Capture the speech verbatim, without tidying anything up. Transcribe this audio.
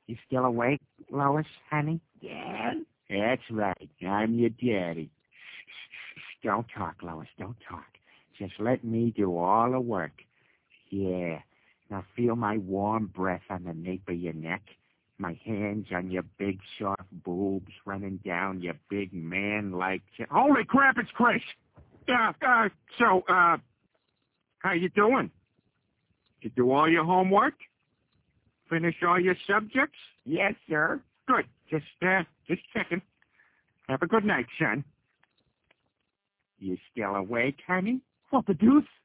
You still awake, Lois, honey? Yeah? That's right. I'm your daddy. Shh, don't talk, Lois. Don't talk. Just let me do all the work. Yeah. Now feel my warm breath on the nape of your neck. My hands on your big, soft boobs running down your big man-like... Ch- Holy crap, it's Chris! Uh, uh, so, uh, how you doing? Did you do all your homework? Finish all your subjects? Yes, sir. Good. Just, uh, just checking. Have a good night, son. You still awake, honey? What the deuce?